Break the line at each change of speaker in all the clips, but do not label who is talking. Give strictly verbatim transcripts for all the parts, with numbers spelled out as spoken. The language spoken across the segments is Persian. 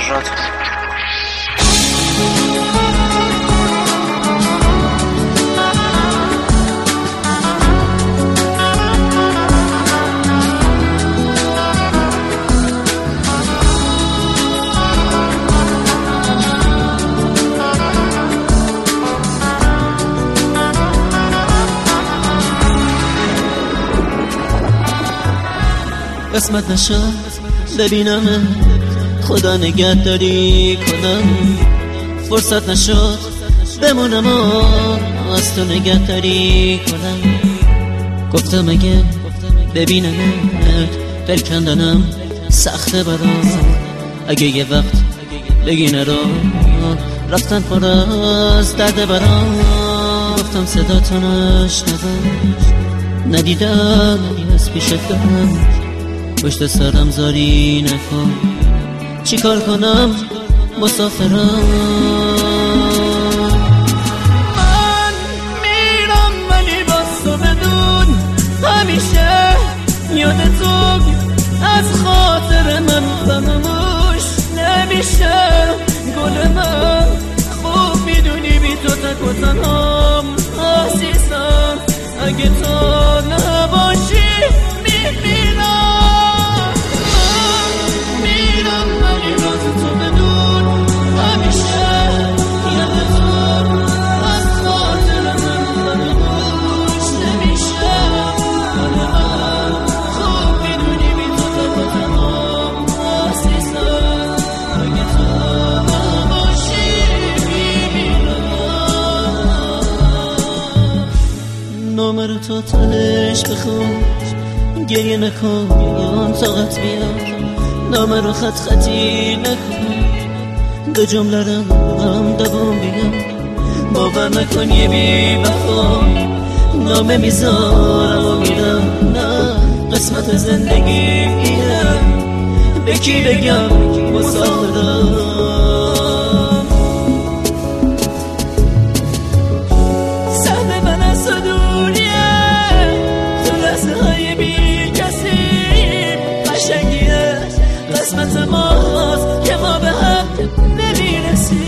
رادیو.
قسمت نشد ببینم خدا نگهداری کنم، فرصت نشد بمونم و از تو نگهداری کنم. گفتم اگه ببینمت دل کندنم سخته برام، اگه یه وقت بگی نرو رفتن پر از درد برام. گفتم صدا تو نشنوم ندیدم از پیشت دارم، پشت سرم زاری نکن چی کار کنم مسافرم.
من میرم ولی باز تو بدون همیشه یاد تو از خاطر من فراموش نمیشه. گل من خوب میدونی بی تو تک و تنهام عزیزم، اگه تو نباشی میمیرم.
نامه رو تو تلش بخون گریه نکن یا طاقت بیاد، نامه رو خط خطی نکن دو جمله رو هم دوام بیاد. باور نکن یه بی وفا نامه میذارم و میرم، نه قسمت زندگی اینه به کی بگم مسافرم.
قسمت ماست که ما به هم نمیرسیم.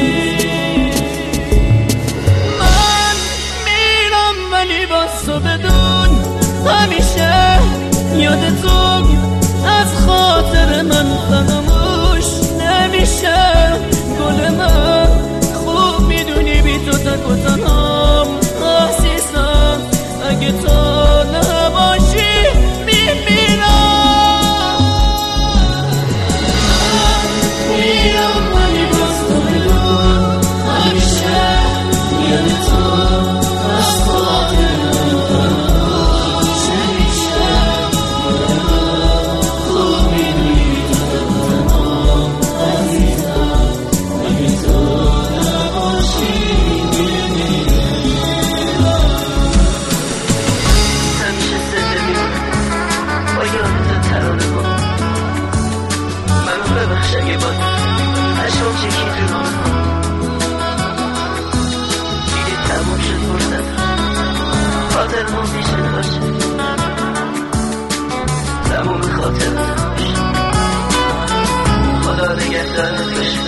من میرم ولی باز تو بدون همیشه یاد تو از خاطر من فراموش نمیشه. گل من خوب میدونی بی تو تک و تنهام عزیزم، اگه تو نباشی میمیرم.
اگه با عشق چکی تو راه دیگه تموم شد فرصت خاطر ما پیشه باشه، تموم خاطر باشه. خدا نگهدارت باشه.